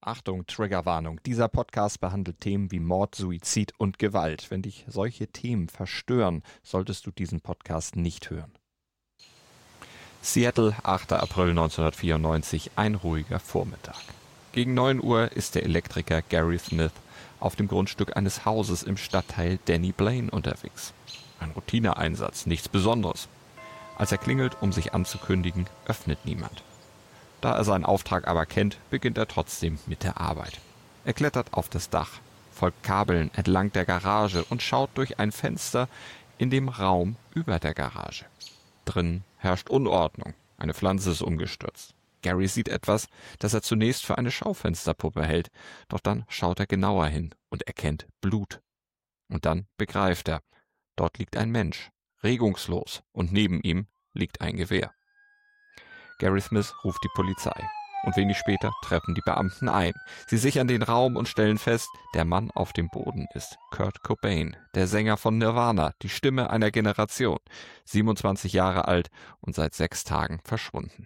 Achtung, Triggerwarnung. Dieser Podcast behandelt Themen wie Mord, Suizid und Gewalt. Wenn dich solche Themen verstören, solltest du diesen Podcast nicht hören. Seattle, 8. April 1994, ein ruhiger Vormittag. Gegen 9 Uhr ist der Elektriker Gary Smith auf dem Grundstück eines Hauses im Stadtteil Danny Blaine unterwegs. Ein Routineeinsatz, nichts Besonderes. Als er klingelt, um sich anzukündigen, öffnet niemand. Da er seinen Auftrag aber kennt, beginnt er trotzdem mit der Arbeit. Er klettert auf das Dach, folgt Kabeln entlang der Garage und schaut durch ein Fenster in dem Raum über der Garage. Drin herrscht Unordnung, eine Pflanze ist umgestürzt. Gary sieht etwas, das er zunächst für eine Schaufensterpuppe hält, doch dann schaut er genauer hin und erkennt Blut. Und dann begreift er, dort liegt ein Mensch, regungslos, und neben ihm liegt ein Gewehr. Gary Smith ruft die Polizei. Und wenig später treffen die Beamten ein. Sie sichern den Raum und stellen fest, der Mann auf dem Boden ist Kurt Cobain, der Sänger von Nirvana, die Stimme einer Generation, 27 Jahre alt und seit 6 Tagen verschwunden.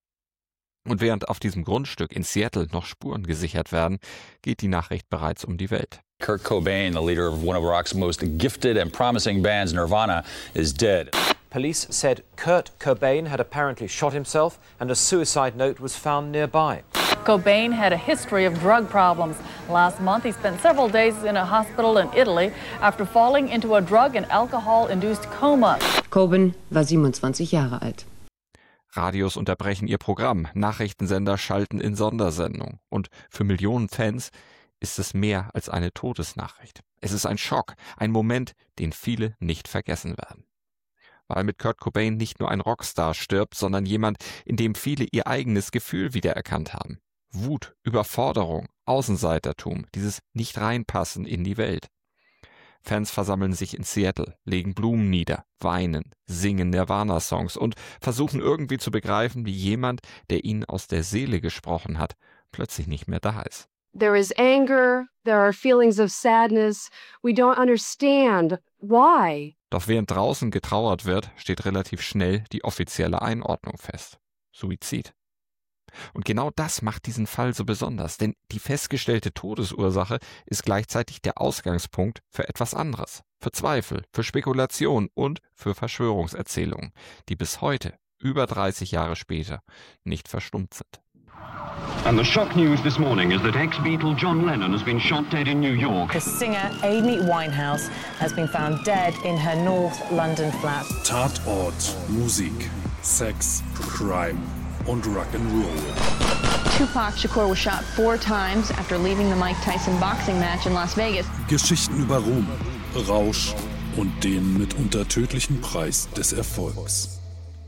Und während auf diesem Grundstück in Seattle noch Spuren gesichert werden, geht die Nachricht bereits um die Welt. Kurt Cobain, the leader of one of rock's most gifted and promising bands, Nirvana, is dead. Police said Kurt Cobain had apparently shot himself and a suicide note was found nearby. Cobain had a history of drug problems. Last month, he spent several days in a hospital in Italy after falling into a drug and alcohol-induced coma. Cobain war 27 Jahre alt. Radios unterbrechen ihr Programm, Nachrichtensender schalten in Sondersendung. Und für Millionen Fans ist es mehr als eine Todesnachricht. Es ist ein Schock, ein Moment, den viele nicht vergessen werden. Weil mit Kurt Cobain nicht nur ein Rockstar stirbt, sondern jemand, in dem viele ihr eigenes Gefühl wiedererkannt haben. Wut, Überforderung, Außenseitertum, dieses Nicht-Reinpassen in die Welt. Fans versammeln sich in Seattle, legen Blumen nieder, weinen, singen Nirvana-Songs und versuchen irgendwie zu begreifen, wie jemand, der ihnen aus der Seele gesprochen hat, plötzlich nicht mehr da ist. There is anger, there are feelings of sadness. We don't understand why. Doch während draußen getrauert wird, steht relativ schnell die offizielle Einordnung fest. Suizid. Und genau das macht diesen Fall so besonders, denn die festgestellte Todesursache ist gleichzeitig der Ausgangspunkt für etwas anderes. Für Zweifel, für Spekulation und für Verschwörungserzählungen, die bis heute, über 30 Jahre später, nicht verstummt sind. And the shock news this morning is that ex-Beatle John Lennon has been shot dead in New York. The singer Amy Winehouse has been found dead in her North London flat. Tatort, Musik, Sex, Crime und Rock'n'Roll. Tupac Shakur was shot 4 times after leaving the Mike Tyson boxing match in Las Vegas. Geschichten über Ruhm, Rausch und den mitunter tödlichen Preis des Erfolgs.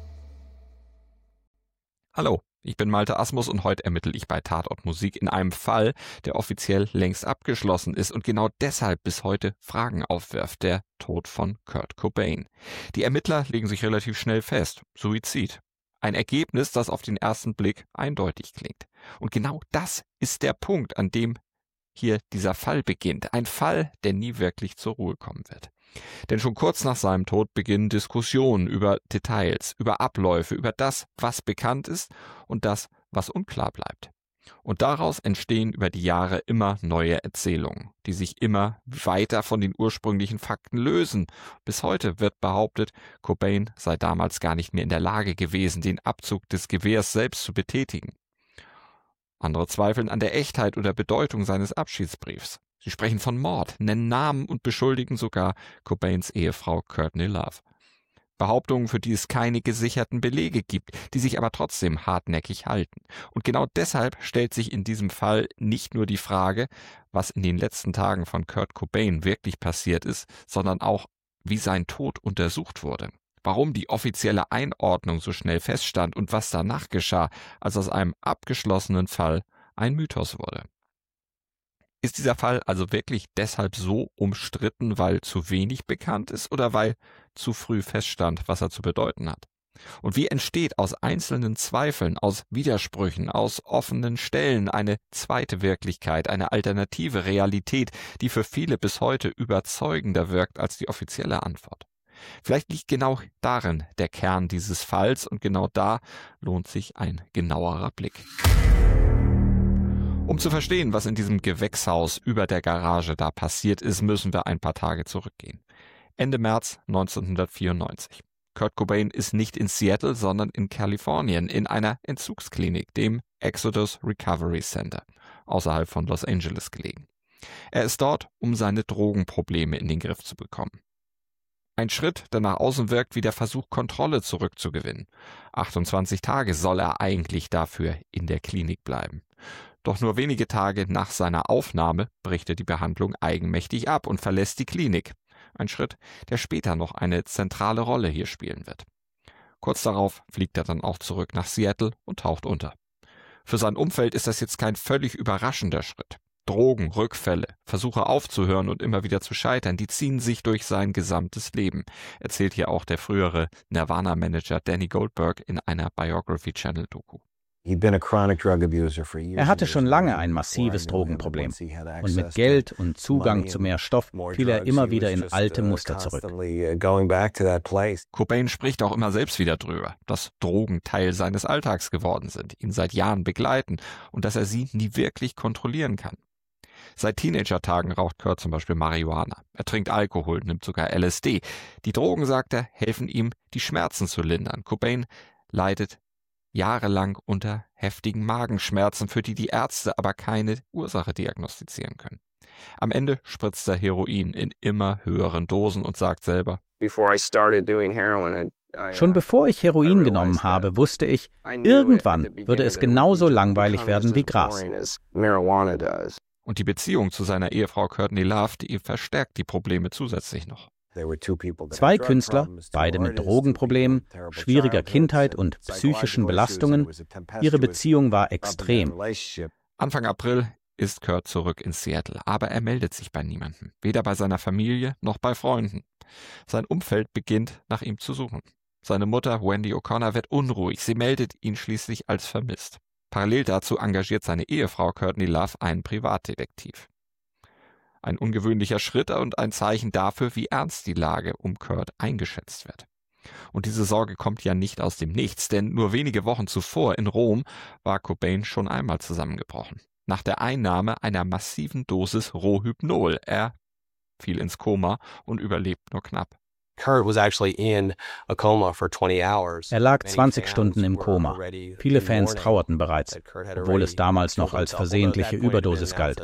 Hallo, ich bin Malte Asmus und heute ermittle ich bei Tatort Musik in einem Fall, der offiziell längst abgeschlossen ist und genau deshalb bis heute Fragen aufwirft, der Tod von Kurt Cobain. Die Ermittler legen sich relativ schnell fest, Suizid. Ein Ergebnis, das auf den ersten Blick eindeutig klingt. Und genau das ist der Punkt, an dem hier dieser Fall beginnt. Ein Fall, der nie wirklich zur Ruhe kommen wird. Denn schon kurz nach seinem Tod beginnen Diskussionen über Details, über Abläufe, über das, was bekannt ist und das, was unklar bleibt. Und daraus entstehen über die Jahre immer neue Erzählungen, die sich immer weiter von den ursprünglichen Fakten lösen. Bis heute wird behauptet, Cobain sei damals gar nicht mehr in der Lage gewesen, den Abzug des Gewehrs selbst zu betätigen. Andere zweifeln an der Echtheit oder Bedeutung seines Abschiedsbriefs. Sie sprechen von Mord, nennen Namen und beschuldigen sogar Cobains Ehefrau Courtney Love. Behauptungen, für die es keine gesicherten Belege gibt, die sich aber trotzdem hartnäckig halten. Und genau deshalb stellt sich in diesem Fall nicht nur die Frage, was in den letzten Tagen von Kurt Cobain wirklich passiert ist, sondern auch, wie sein Tod untersucht wurde. Warum die offizielle Einordnung so schnell feststand und was danach geschah, als aus einem abgeschlossenen Fall ein Mythos wurde. Ist dieser Fall also wirklich deshalb so umstritten, weil zu wenig bekannt ist oder weil zu früh feststand, was er zu bedeuten hat? Und wie entsteht aus einzelnen Zweifeln, aus Widersprüchen, aus offenen Stellen eine zweite Wirklichkeit, eine alternative Realität, die für viele bis heute überzeugender wirkt als die offizielle Antwort? Vielleicht liegt genau darin der Kern dieses Falls und genau da lohnt sich ein genauerer Blick. Um zu verstehen, was in diesem Gewächshaus über der Garage da passiert ist, müssen wir ein paar Tage zurückgehen. Ende März 1994. Kurt Cobain ist nicht in Seattle, sondern in Kalifornien in einer Entzugsklinik, dem Exodus Recovery Center, außerhalb von Los Angeles gelegen. Er ist dort, um seine Drogenprobleme in den Griff zu bekommen. Ein Schritt, der nach außen wirkt wie der Versuch, Kontrolle zurückzugewinnen. 28 Tage soll er eigentlich dafür in der Klinik bleiben. Doch nur wenige Tage nach seiner Aufnahme bricht er die Behandlung eigenmächtig ab und verlässt die Klinik. Ein Schritt, der später noch eine zentrale Rolle hier spielen wird. Kurz darauf fliegt er dann auch zurück nach Seattle und taucht unter. Für sein Umfeld ist das jetzt kein völlig überraschender Schritt. Drogen, Rückfälle, Versuche aufzuhören und immer wieder zu scheitern, die ziehen sich durch sein gesamtes Leben, erzählt hier auch der frühere Nirvana-Manager Danny Goldberg in einer Biography-Channel-Doku. Er hatte schon lange ein massives Drogenproblem. Und mit Geld und Zugang zu mehr Stoff fiel er immer wieder in alte Muster zurück. Cobain spricht auch immer selbst wieder drüber, dass Drogen Teil seines Alltags geworden sind, ihn seit Jahren begleiten und dass er sie nie wirklich kontrollieren kann. Seit Teenagertagen raucht Kurt zum Beispiel Marihuana. Er trinkt Alkohol, nimmt sogar LSD. Die Drogen, sagt er, helfen ihm, die Schmerzen zu lindern. Cobain leidet jahrelang unter heftigen Magenschmerzen, für die die Ärzte aber keine Ursache diagnostizieren können. Am Ende spritzt er Heroin in immer höheren Dosen und sagt selber: Schon bevor ich Heroin genommen habe, wusste ich, irgendwann würde es genauso langweilig werden wie Gras. Und die Beziehung zu seiner Ehefrau Courtney Love, die verstärkt die Probleme zusätzlich noch. 2 Künstler, beide mit Drogenproblemen, schwieriger Kindheit und psychischen Belastungen. Ihre Beziehung war extrem. Anfang April ist Kurt zurück in Seattle, aber er meldet sich bei niemandem, weder bei seiner Familie noch bei Freunden. Sein Umfeld beginnt, nach ihm zu suchen. Seine Mutter Wendy O'Connor wird unruhig, sie meldet ihn schließlich als vermisst. Parallel dazu engagiert seine Ehefrau Courtney Love einen Privatdetektiv. Ein ungewöhnlicher Schritt und ein Zeichen dafür, wie ernst die Lage um Kurt eingeschätzt wird. Und diese Sorge kommt ja nicht aus dem Nichts, denn nur wenige Wochen zuvor in Rom war Cobain schon einmal zusammengebrochen. Nach der Einnahme einer massiven Dosis Rohypnol. Er fiel ins Koma und überlebt nur knapp. Er lag 20 Stunden im Koma. Viele Fans trauerten bereits, obwohl es damals noch als versehentliche Überdosis galt.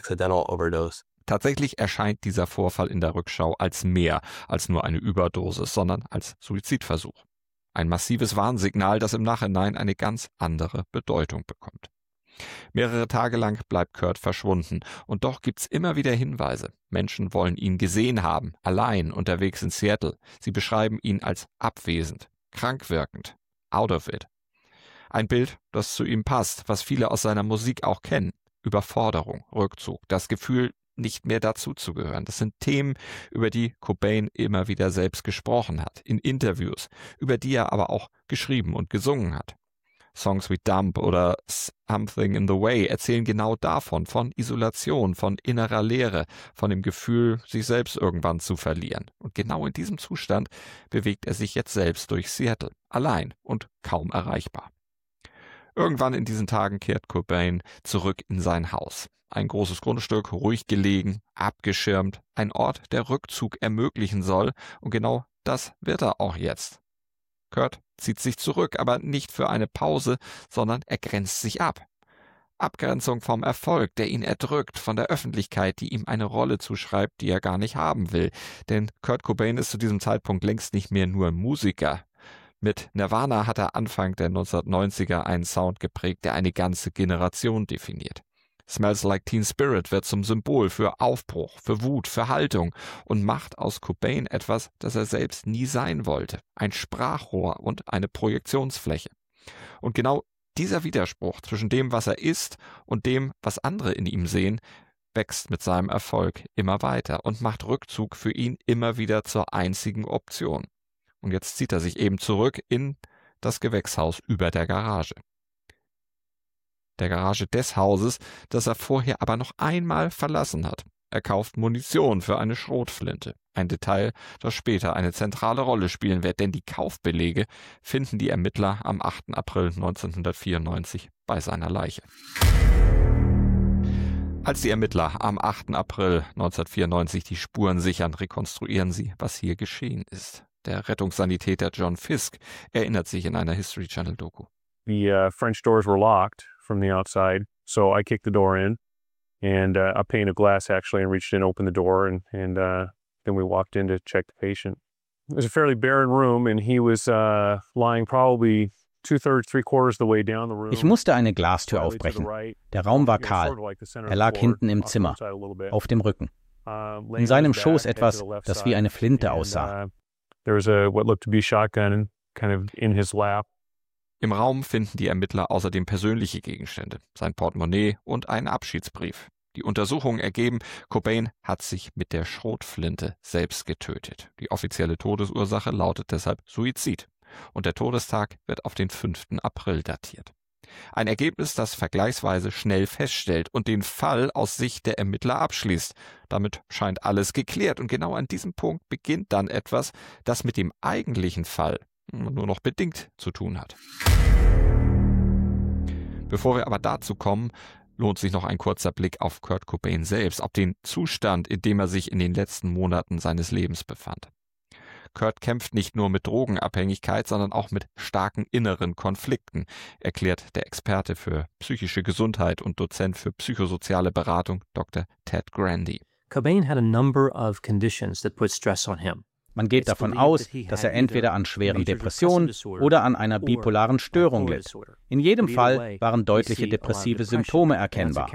Tatsächlich erscheint dieser Vorfall in der Rückschau als mehr als nur eine Überdosis, sondern als Suizidversuch. Ein massives Warnsignal, das im Nachhinein eine ganz andere Bedeutung bekommt. Mehrere Tage lang bleibt Kurt verschwunden und doch gibt's immer wieder Hinweise. Menschen wollen ihn gesehen haben, allein unterwegs in Seattle. Sie beschreiben ihn als abwesend, krank wirkend, out of it. Ein Bild, das zu ihm passt, was viele aus seiner Musik auch kennen. Überforderung, Rückzug, das Gefühl, nicht mehr dazuzugehören. Das sind Themen, über die Cobain immer wieder selbst gesprochen hat, in Interviews, über die er aber auch geschrieben und gesungen hat. Songs wie Dump oder Something in the Way erzählen genau davon, von Isolation, von innerer Leere, von dem Gefühl, sich selbst irgendwann zu verlieren. Und genau in diesem Zustand bewegt er sich jetzt selbst durch Seattle, allein und kaum erreichbar. Irgendwann in diesen Tagen kehrt Cobain zurück in sein Haus. Ein großes Grundstück, ruhig gelegen, abgeschirmt, ein Ort, der Rückzug ermöglichen soll. Und genau das wird er auch jetzt. Kurt zieht sich zurück, aber nicht für eine Pause, sondern er grenzt sich ab. Abgrenzung vom Erfolg, der ihn erdrückt, von der Öffentlichkeit, die ihm eine Rolle zuschreibt, die er gar nicht haben will. Denn Kurt Cobain ist zu diesem Zeitpunkt längst nicht mehr nur Musiker. Mit Nirvana hat er Anfang der 1990er einen Sound geprägt, der eine ganze Generation definiert. Smells Like Teen Spirit wird zum Symbol für Aufbruch, für Wut, für Haltung und macht aus Cobain etwas, das er selbst nie sein wollte. Ein Sprachrohr und eine Projektionsfläche. Und genau dieser Widerspruch zwischen dem, was er ist und dem, was andere in ihm sehen, wächst mit seinem Erfolg immer weiter und macht Rückzug für ihn immer wieder zur einzigen Option. Und jetzt zieht er sich eben zurück in das Gewächshaus über der Garage. Der Garage des Hauses, das er vorher aber noch einmal verlassen hat. Er kauft Munition für eine Schrotflinte. Ein Detail, das später eine zentrale Rolle spielen wird, denn die Kaufbelege finden die Ermittler am 8. April 1994 bei seiner Leiche. Als die Ermittler am 8. April 1994 die Spuren sichern, rekonstruieren sie, was hier geschehen ist. Der Rettungssanitäter John Fisk erinnert sich in einer History Channel Doku. The French doors were locked from the outside, so I kicked the door in, and a pane of glass actually, and reached in, opened the door, and then we walked in to check the patient. It was a fairly barren room, and he was lying probably 2/3, 3/4 the way down the room. Ich musste eine Glastür aufbrechen. Der Raum war kahl. Er lag hinten im Zimmer, auf dem Rücken. In seinem Schoß etwas, das wie eine Flinte aussah. There was what looked to be a shotgun kind of in his lap. Im Raum finden die Ermittler außerdem persönliche Gegenstände, sein Portemonnaie und einen Abschiedsbrief. Die Untersuchungen ergeben, Cobain hat sich mit der Schrotflinte selbst getötet. Die offizielle Todesursache lautet deshalb Suizid. Und der Todestag wird auf den 5. April datiert. Ein Ergebnis, das vergleichsweise schnell feststellt und den Fall aus Sicht der Ermittler abschließt. Damit scheint alles geklärt und genau an diesem Punkt beginnt dann etwas, das mit dem eigentlichen Fall nur noch bedingt zu tun hat. Bevor wir aber dazu kommen, lohnt sich noch ein kurzer Blick auf Kurt Cobain selbst, auf den Zustand, in dem er sich in den letzten Monaten seines Lebens befand. Kurt kämpft nicht nur mit Drogenabhängigkeit, sondern auch mit starken inneren Konflikten, erklärt der Experte für psychische Gesundheit und Dozent für psychosoziale Beratung Dr. Ted Grandy. Cobain had a number of conditions that put stress on him. Man geht davon aus, dass er entweder an schweren Depressionen oder an einer bipolaren Störung litt. In jedem Fall waren deutliche depressive Symptome erkennbar.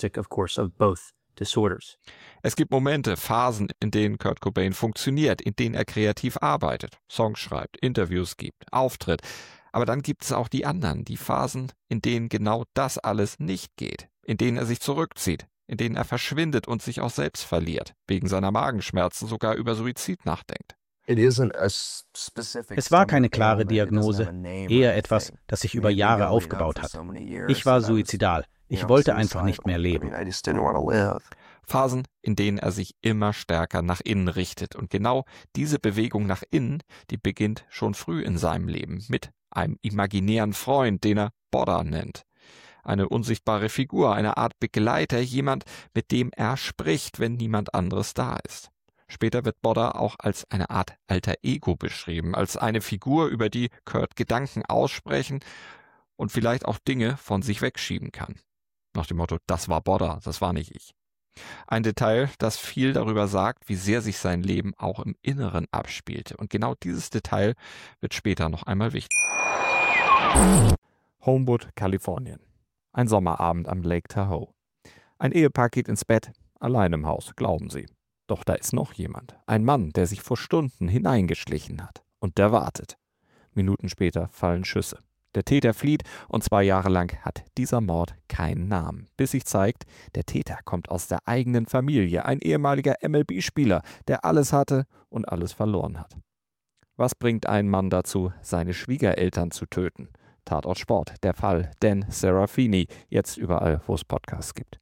Es gibt Momente, Phasen, in denen Kurt Cobain funktioniert, in denen er kreativ arbeitet, Songs schreibt, Interviews gibt, auftritt. Aber dann gibt es auch die anderen, die Phasen, in denen genau das alles nicht geht, in denen er sich zurückzieht, in denen er verschwindet und sich auch selbst verliert, wegen seiner Magenschmerzen sogar über Suizid nachdenkt. Es war keine klare Diagnose, eher etwas, das sich über Jahre aufgebaut hat. Ich war suizidal. Ich wollte einfach nicht mehr leben. Phasen, in denen er sich immer stärker nach innen richtet. Und genau diese Bewegung nach innen, die beginnt schon früh in seinem Leben mit einem imaginären Freund, den er Bodda nennt. Eine unsichtbare Figur, eine Art Begleiter, jemand, mit dem er spricht, wenn niemand anderes da ist. Später wird Bodda auch als eine Art alter Ego beschrieben, als eine Figur, über die Kurt Gedanken aussprechen und vielleicht auch Dinge von sich wegschieben kann. Nach dem Motto, das war Bodda, das war nicht ich. Ein Detail, das viel darüber sagt, wie sehr sich sein Leben auch im Inneren abspielte. Und genau dieses Detail wird später noch einmal wichtig. Homewood, Kalifornien. Ein Sommerabend am Lake Tahoe. Ein Ehepaar geht ins Bett, allein im Haus, glauben sie. Doch da ist noch jemand. Ein Mann, der sich vor Stunden hineingeschlichen hat. Und der wartet. Minuten später fallen Schüsse. Der Täter flieht und 2 Jahre lang hat dieser Mord keinen Namen. Bis sich zeigt, der Täter kommt aus der eigenen Familie. Ein ehemaliger MLB-Spieler, der alles hatte und alles verloren hat. Was bringt einen Mann dazu, seine Schwiegereltern zu töten? Tatort Sport, der Fall Dan Serafini, jetzt überall, wo es Podcasts gibt.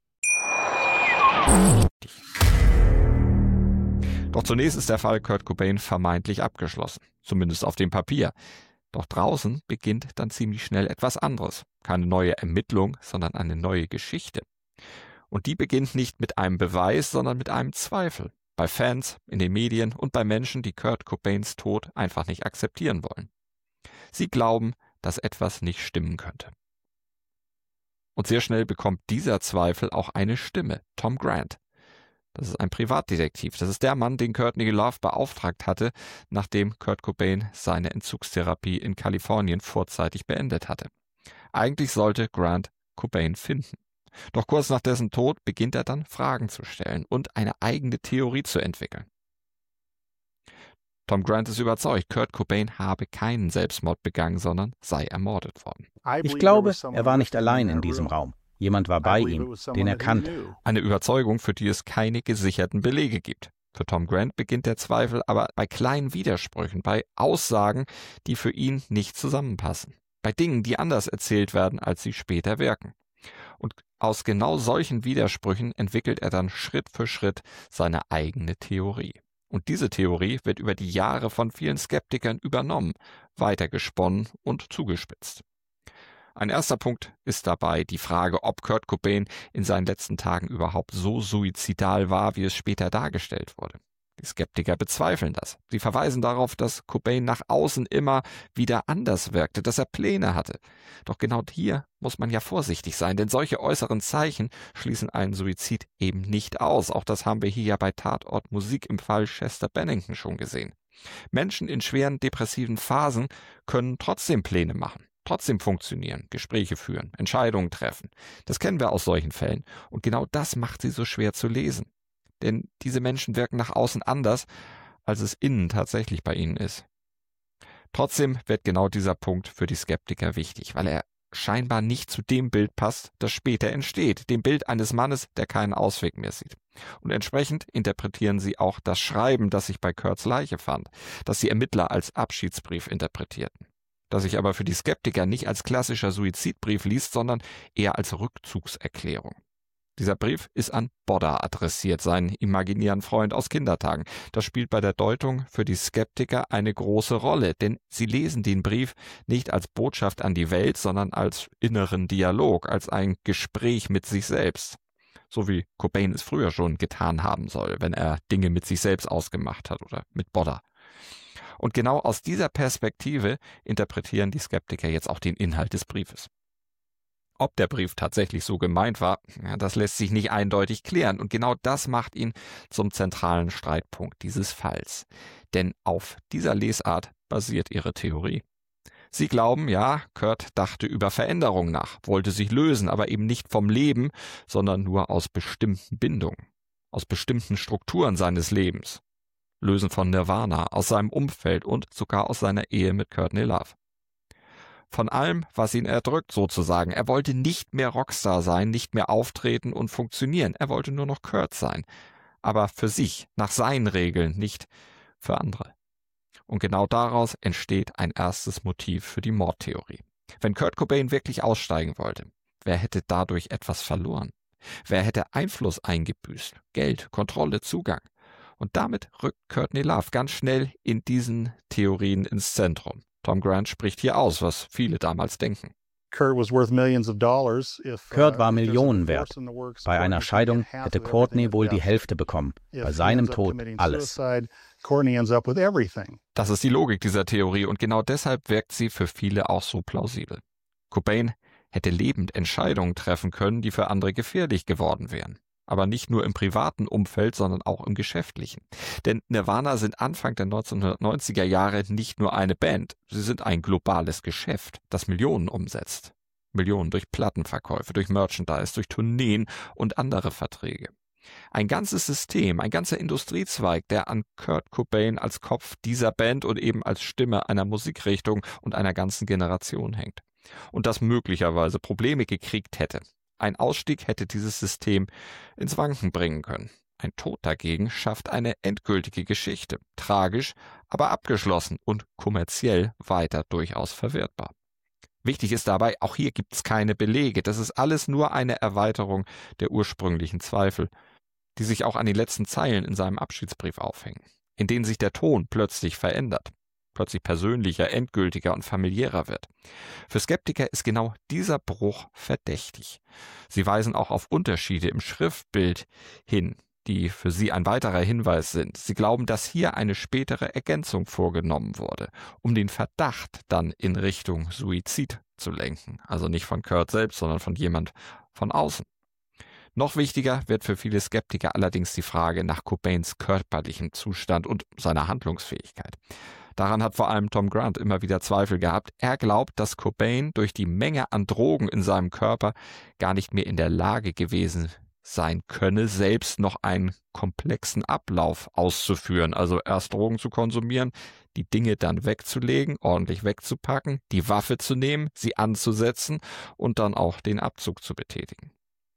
Doch zunächst ist der Fall Kurt Cobain vermeintlich abgeschlossen, zumindest auf dem Papier. Doch draußen beginnt dann ziemlich schnell etwas anderes. Keine neue Ermittlung, sondern eine neue Geschichte. Und die beginnt nicht mit einem Beweis, sondern mit einem Zweifel. Bei Fans, in den Medien und bei Menschen, die Kurt Cobains Tod einfach nicht akzeptieren wollen. Sie glauben, dass etwas nicht stimmen könnte. Und sehr schnell bekommt dieser Zweifel auch eine Stimme, Tom Grant. Das ist ein Privatdetektiv. Das ist der Mann, den Courtney Love beauftragt hatte, nachdem Kurt Cobain seine Entzugstherapie in Kalifornien vorzeitig beendet hatte. Eigentlich sollte Grant Cobain finden. Doch kurz nach dessen Tod beginnt er dann, Fragen zu stellen und eine eigene Theorie zu entwickeln. Tom Grant ist überzeugt, Kurt Cobain habe keinen Selbstmord begangen, sondern sei ermordet worden. Ich glaube, er war nicht allein in diesem Raum. Jemand war bei ihm, den er kannte. Eine Überzeugung, für die es keine gesicherten Belege gibt. Für Tom Grant beginnt der Zweifel aber bei kleinen Widersprüchen, bei Aussagen, die für ihn nicht zusammenpassen, bei Dingen, die anders erzählt werden, als sie später wirken. Und aus genau solchen Widersprüchen entwickelt er dann Schritt für Schritt seine eigene Theorie. Und diese Theorie wird über die Jahre von vielen Skeptikern übernommen, weitergesponnen und zugespitzt. Ein erster Punkt ist dabei die Frage, ob Kurt Cobain in seinen letzten Tagen überhaupt so suizidal war, wie es später dargestellt wurde. Die Skeptiker bezweifeln das. Sie verweisen darauf, dass Cobain nach außen immer wieder anders wirkte, dass er Pläne hatte. Doch genau hier muss man ja vorsichtig sein, denn solche äußeren Zeichen schließen einen Suizid eben nicht aus. Auch das haben wir hier ja bei Tatort Musik im Fall Chester Bennington schon gesehen. Menschen in schweren depressiven Phasen können trotzdem Pläne machen, trotzdem funktionieren, Gespräche führen, Entscheidungen treffen. Das kennen wir aus solchen Fällen. Und genau das macht sie so schwer zu lesen. Denn diese Menschen wirken nach außen anders, als es innen tatsächlich bei ihnen ist. Trotzdem wird genau dieser Punkt für die Skeptiker wichtig, weil er scheinbar nicht zu dem Bild passt, das später entsteht, dem Bild eines Mannes, der keinen Ausweg mehr sieht. Und entsprechend interpretieren sie auch das Schreiben, das sich bei Kurts Leiche fand, das die Ermittler als Abschiedsbrief interpretierten, das sich aber für die Skeptiker nicht als klassischer Suizidbrief liest, sondern eher als Rückzugserklärung. Dieser Brief ist an Bodder adressiert, seinen imaginären Freund aus Kindertagen. Das spielt bei der Deutung für die Skeptiker eine große Rolle, denn sie lesen den Brief nicht als Botschaft an die Welt, sondern als inneren Dialog, als ein Gespräch mit sich selbst. So wie Cobain es früher schon getan haben soll, wenn er Dinge mit sich selbst ausgemacht hat oder mit Bodder. Und genau aus dieser Perspektive interpretieren die Skeptiker jetzt auch den Inhalt des Briefes. Ob der Brief tatsächlich so gemeint war, das lässt sich nicht eindeutig klären. Und genau das macht ihn zum zentralen Streitpunkt dieses Falls. Denn auf dieser Lesart basiert ihre Theorie. Sie glauben, ja, Kurt dachte über Veränderung nach, wollte sich lösen, aber eben nicht vom Leben, sondern nur aus bestimmten Bindungen, aus bestimmten Strukturen seines Lebens. Lösen von Nirvana, aus seinem Umfeld und sogar aus seiner Ehe mit Courtney Love. Von allem, was ihn erdrückt sozusagen. Er wollte nicht mehr Rockstar sein, nicht mehr auftreten und funktionieren. Er wollte nur noch Kurt sein. Aber für sich, nach seinen Regeln, nicht für andere. Und genau daraus entsteht ein erstes Motiv für die Mordtheorie. Wenn Kurt Cobain wirklich aussteigen wollte, wer hätte dadurch etwas verloren? Wer hätte Einfluss eingebüßt? Geld, Kontrolle, Zugang. Und damit rückt Courtney Love ganz schnell in diesen Theorien ins Zentrum. Tom Grant spricht hier aus, was viele damals denken. Kurt war Millionen wert. Bei einer Scheidung hätte Courtney wohl die Hälfte bekommen. Bei seinem Tod alles. Das ist die Logik dieser Theorie und genau deshalb wirkt sie für viele auch so plausibel. Cobain hätte lebend Entscheidungen treffen können, die für andere gefährlich geworden wären. Aber nicht nur im privaten Umfeld, sondern auch im geschäftlichen. Denn Nirvana sind Anfang der 1990er Jahre nicht nur eine Band, sie sind ein globales Geschäft, das Millionen umsetzt. Millionen durch Plattenverkäufe, durch Merchandise, durch Tourneen und andere Verträge. Ein ganzes System, ein ganzer Industriezweig, der an Kurt Cobain als Kopf dieser Band und eben als Stimme einer Musikrichtung und einer ganzen Generation hängt. Und das möglicherweise Probleme gekriegt hätte. Ein Ausstieg hätte dieses System ins Wanken bringen können. Ein Tod dagegen schafft eine endgültige Geschichte. Tragisch, aber abgeschlossen und kommerziell weiter durchaus verwertbar. Wichtig ist dabei, auch hier gibt es keine Belege. Das ist alles nur eine Erweiterung der ursprünglichen Zweifel, die sich auch an den letzten Zeilen in seinem Abschiedsbrief aufhängen, in denen sich der Ton plötzlich verändert. Plötzlich persönlicher, endgültiger und familiärer wird. Für Skeptiker ist genau dieser Bruch verdächtig. Sie weisen auch auf Unterschiede im Schriftbild hin, die für sie ein weiterer Hinweis sind. Sie glauben, dass hier eine spätere Ergänzung vorgenommen wurde, um den Verdacht dann in Richtung Suizid zu lenken. Also nicht von Kurt selbst, sondern von jemand von außen. Noch wichtiger wird für viele Skeptiker allerdings die Frage nach Cobains körperlichem Zustand und seiner Handlungsfähigkeit. Daran hat vor allem Tom Grant immer wieder Zweifel gehabt. Er glaubt, dass Cobain durch die Menge an Drogen in seinem Körper gar nicht mehr in der Lage gewesen sein könne, selbst noch einen komplexen Ablauf auszuführen. Also erst Drogen zu konsumieren, die Dinge dann wegzulegen, ordentlich wegzupacken, die Waffe zu nehmen, sie anzusetzen und dann auch den Abzug zu betätigen.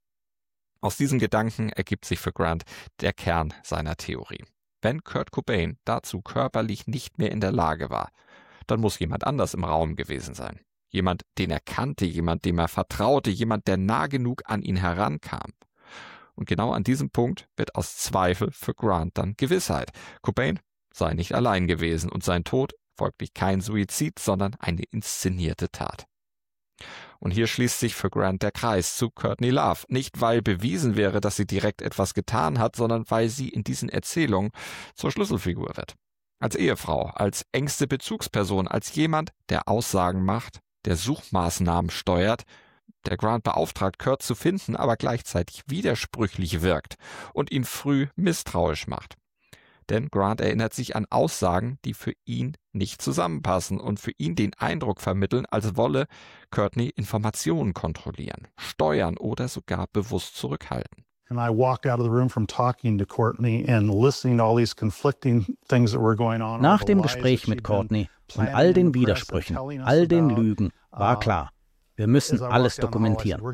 Aus diesem Gedanken ergibt sich für Grant der Kern seiner Theorie. Wenn Kurt Cobain dazu körperlich nicht mehr in der Lage war, dann muss jemand anders im Raum gewesen sein. Jemand, den er kannte, jemand, dem er vertraute, jemand, der nah genug an ihn herankam. Und genau an diesem Punkt wird aus Zweifel für Grant dann Gewissheit. Cobain sei nicht allein gewesen und sein Tod folglich kein Suizid, sondern eine inszenierte Tat. Und hier schließt sich für Grant der Kreis zu Courtney Love. Nicht, weil bewiesen wäre, dass sie direkt etwas getan hat, sondern weil sie in diesen Erzählungen zur Schlüsselfigur wird. Als Ehefrau, als engste Bezugsperson, als jemand, der Aussagen macht, der Suchmaßnahmen steuert, der Grant beauftragt, Kurt zu finden, aber gleichzeitig widersprüchlich wirkt und ihn früh misstrauisch macht. Denn Grant erinnert sich an Aussagen, die für ihn nicht zusammenpassen und für ihn den Eindruck vermitteln, als wolle Courtney Informationen kontrollieren, steuern oder sogar bewusst zurückhalten. And I walked out of the room from talking to Courtney and listening to all these conflicting things that were going on. Nach dem Gespräch mit Courtney und all den Widersprüchen, all den Lügen, war klar, wir müssen alles dokumentieren.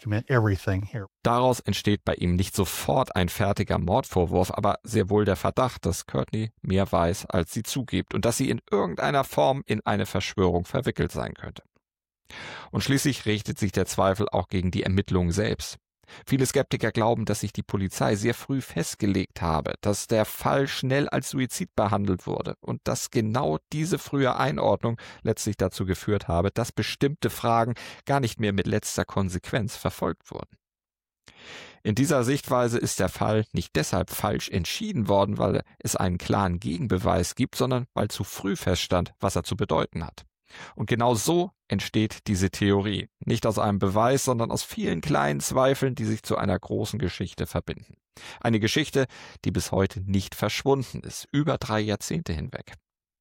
Daraus entsteht bei ihm nicht sofort ein fertiger Mordvorwurf, aber sehr wohl der Verdacht, dass Courtney mehr weiß, als sie zugibt und dass sie in irgendeiner Form in eine Verschwörung verwickelt sein könnte. Und schließlich richtet sich der Zweifel auch gegen die Ermittlungen selbst. Viele Skeptiker glauben, dass sich die Polizei sehr früh festgelegt habe, dass der Fall schnell als Suizid behandelt wurde und dass genau diese frühe Einordnung letztlich dazu geführt habe, dass bestimmte Fragen gar nicht mehr mit letzter Konsequenz verfolgt wurden. In dieser Sichtweise ist der Fall nicht deshalb falsch entschieden worden, weil es einen klaren Gegenbeweis gibt, sondern weil zu früh feststand, was er zu bedeuten hat. Und genau so entsteht diese Theorie. Nicht aus einem Beweis, sondern aus vielen kleinen Zweifeln, die sich zu einer großen Geschichte verbinden. Eine Geschichte, die bis heute nicht verschwunden ist, über 3 Jahrzehnte hinweg.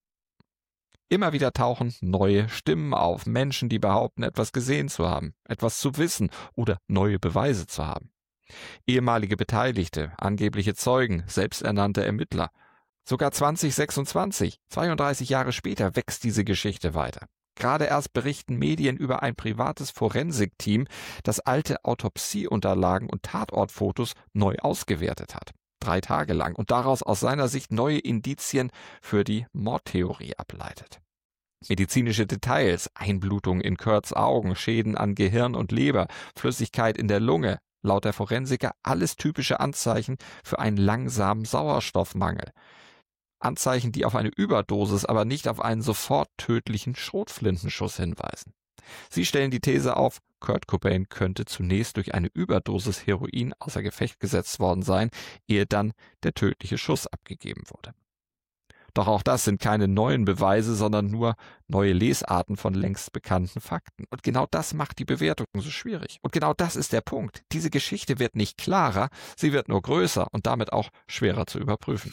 Immer wieder tauchen neue Stimmen auf, Menschen, die behaupten, etwas gesehen zu haben, etwas zu wissen oder neue Beweise zu haben. Ehemalige Beteiligte, angebliche Zeugen, selbsternannte Ermittler. Sogar 2026, 32 Jahre später, wächst diese Geschichte weiter. Gerade erst berichten Medien über ein privates Forensikteam, das alte Autopsieunterlagen und Tatortfotos neu ausgewertet hat. 3 Tage lang und daraus aus seiner Sicht neue Indizien für die Mordtheorie ableitet. Medizinische Details, Einblutung in Kurts Augen, Schäden an Gehirn und Leber, Flüssigkeit in der Lunge, laut der Forensiker alles typische Anzeichen für einen langsamen Sauerstoffmangel. Anzeichen, die auf eine Überdosis, aber nicht auf einen sofort tödlichen Schrotflintenschuss hinweisen. Sie stellen die These auf, Kurt Cobain könnte zunächst durch eine Überdosis Heroin außer Gefecht gesetzt worden sein, ehe dann der tödliche Schuss abgegeben wurde. Doch auch das sind keine neuen Beweise, sondern nur neue Lesarten von längst bekannten Fakten. Und genau das macht die Bewertung so schwierig. Und genau das ist der Punkt. Diese Geschichte wird nicht klarer, sie wird nur größer und damit auch schwerer zu überprüfen.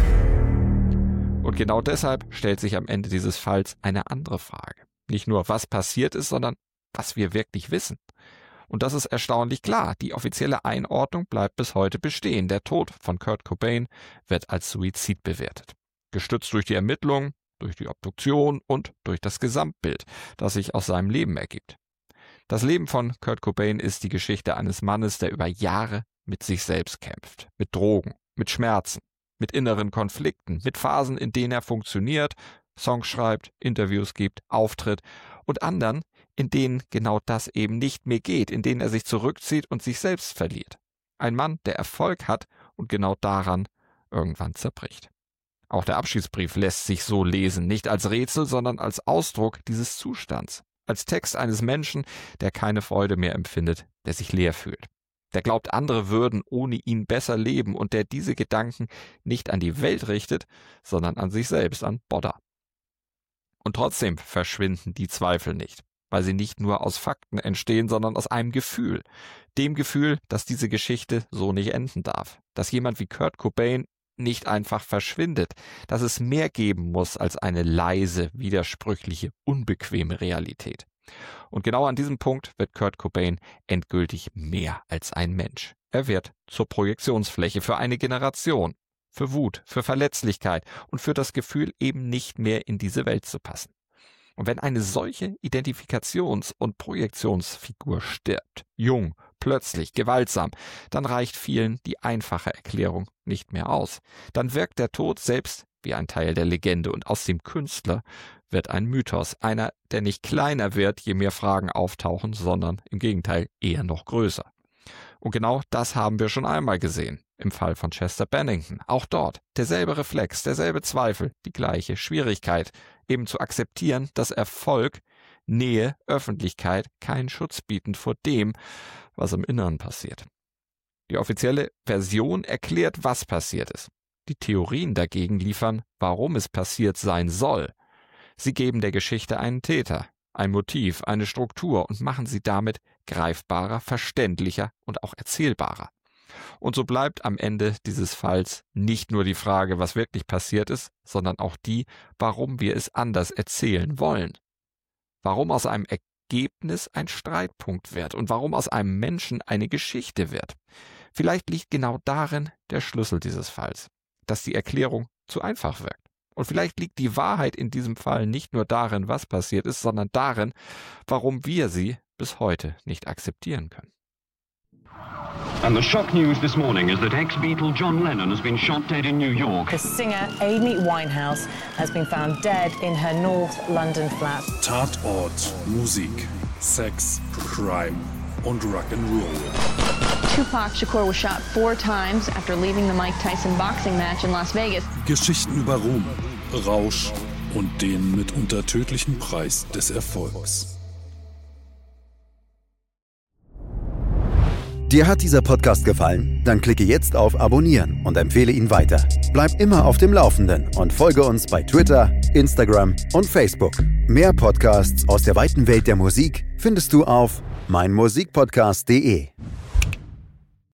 Und genau deshalb stellt sich am Ende dieses Falls eine andere Frage. Nicht nur, was passiert ist, sondern was wir wirklich wissen. Und das ist erstaunlich klar. Die offizielle Einordnung bleibt bis heute bestehen. Der Tod von Kurt Cobain wird als Suizid bewertet. Gestützt durch die Ermittlungen, durch die Obduktion und durch das Gesamtbild, das sich aus seinem Leben ergibt. Das Leben von Kurt Cobain ist die Geschichte eines Mannes, der über Jahre mit sich selbst kämpft. Mit Drogen, mit Schmerzen, mit inneren Konflikten, mit Phasen, in denen er funktioniert, Songs schreibt, Interviews gibt, auftritt und anderen, in denen genau das eben nicht mehr geht, in denen er sich zurückzieht und sich selbst verliert. Ein Mann, der Erfolg hat und genau daran irgendwann zerbricht. Auch der Abschiedsbrief lässt sich so lesen, nicht als Rätsel, sondern als Ausdruck dieses Zustands. Als Text eines Menschen, der keine Freude mehr empfindet, der sich leer fühlt. Der glaubt, andere würden ohne ihn besser leben und der diese Gedanken nicht an die Welt richtet, sondern an sich selbst, an Bodda. Und trotzdem verschwinden die Zweifel nicht, weil sie nicht nur aus Fakten entstehen, sondern aus einem Gefühl. Dem Gefühl, dass diese Geschichte so nicht enden darf. Dass jemand wie Kurt Cobain nicht einfach verschwindet, dass es mehr geben muss als eine leise, widersprüchliche, unbequeme Realität. Und genau an diesem Punkt wird Kurt Cobain endgültig mehr als ein Mensch. Er wird zur Projektionsfläche für eine Generation, für Wut, für Verletzlichkeit und für das Gefühl, eben nicht mehr in diese Welt zu passen. Und wenn eine solche Identifikations- und Projektionsfigur stirbt, jung, plötzlich, gewaltsam, dann reicht vielen die einfache Erklärung nicht mehr aus. Dann wirkt der Tod selbst wie ein Teil der Legende und aus dem Künstler wird ein Mythos, einer, der nicht kleiner wird, je mehr Fragen auftauchen, sondern im Gegenteil eher noch größer. Und genau das haben wir schon einmal gesehen, im Fall von Chester Bennington. Auch dort derselbe Reflex, derselbe Zweifel, die gleiche Schwierigkeit, eben zu akzeptieren, dass Erfolg Nähe, Öffentlichkeit keinen Schutz bieten vor dem, was im Inneren passiert. Die offizielle Version erklärt, was passiert ist. Die Theorien dagegen liefern, warum es passiert sein soll. Sie geben der Geschichte einen Täter, ein Motiv, eine Struktur und machen sie damit greifbarer, verständlicher und auch erzählbarer. Und so bleibt am Ende dieses Falls nicht nur die Frage, was wirklich passiert ist, sondern auch die, warum wir es anders erzählen wollen. Warum aus einem Ergebnis ein Streitpunkt wird und warum aus einem Menschen eine Geschichte wird. Vielleicht liegt genau darin der Schlüssel dieses Falls, dass die Erklärung zu einfach wirkt. Und vielleicht liegt die Wahrheit in diesem Fall nicht nur darin, was passiert ist, sondern darin, warum wir sie bis heute nicht akzeptieren können. And the shock news this morning is that ex-Beatle John Lennon has been shot dead in New York. The singer Amy Winehouse has been found dead in her North London flat. Tatort, Musik, Sex, Crime und Rock'n'Roll. Tupac Shakur was shot 4 times after leaving the Mike Tyson boxing match in Las Vegas. Geschichten über Ruhm, Rausch und den mitunter tödlichen Preis des Erfolgs. Dir hat dieser Podcast gefallen? Dann klicke jetzt auf Abonnieren und empfehle ihn weiter. Bleib immer auf dem Laufenden und folge uns bei Twitter, Instagram und Facebook. Mehr Podcasts aus der weiten Welt der Musik findest du auf meinmusikpodcast.de.